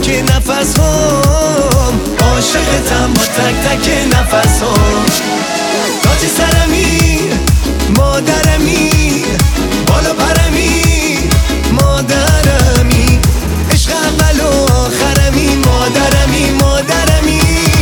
تک نفس هم، عاشقتم با تک تک نفس هم. تاج سرمی مادرمی، بالا پرمی مادرمی، عشق اول و آخرمی مادرمی مادرمی.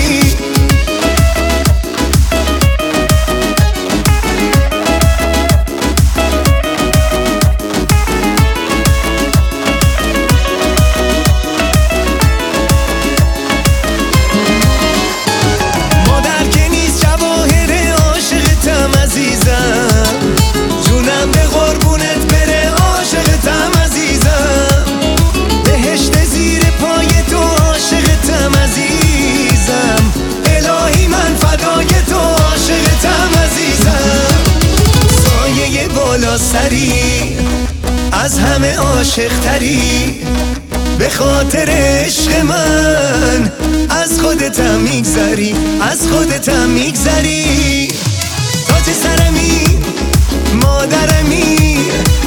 مادر که نیست جواهر عاشقتم عزیزم، جونم به قربونت بره عاشقتم عزیزم، بهشت زیر پای تو عاشقتم عزیزم، الهی من فدای تو عاشقتم عزیزم. سایه بالا سری از همه عاشق تری، به خاطر عشق من از خودتم میگذری، از خودتم میگذری. تاج سرمی مادرمی،